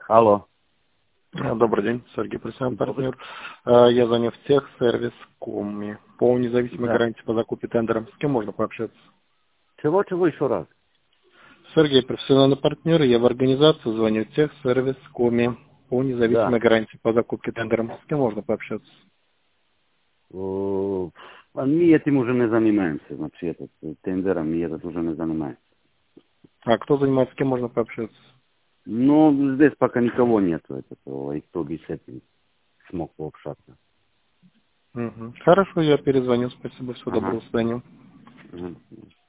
Алло. Добрый день, Сергей, профессиональный партнер. Я звоню в техсервис Коми по независимой гарантии по закупе тендером. С кем можно пообщаться? Чего еще раз? Сергей, профессиональный партнер. Я в организацию звоню в техсервис Коми по независимой гарантии по закупке тендером. С кем можно пообщаться? Мы этим уже не занимаемся, значит, тендером мы этот уже не занимаемся. А кто занимается, с кем можно пообщаться? Ну, здесь пока никого нету, и кто бы с этим смог пообщаться. Хорошо, я перезвоню. Спасибо, всего доброго, до свидания.